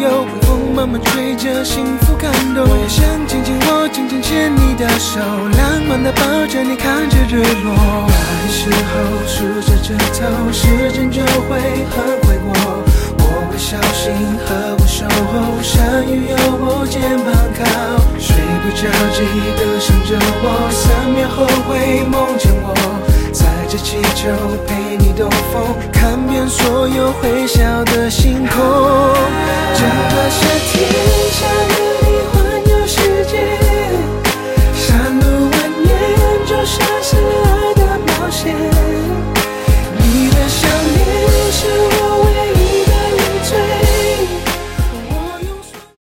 由，微风慢慢吹着，幸福感动。我也想紧紧握，紧紧牵你的手，浪漫的抱着你，看着日落。来时候数着指头，时间就会很快过。我会小心呵护守候，山雨有我肩膀靠，睡不着记得想着我，3秒后会梦见我，载着气球陪你兜风，看遍所有会笑的星空。整个夏天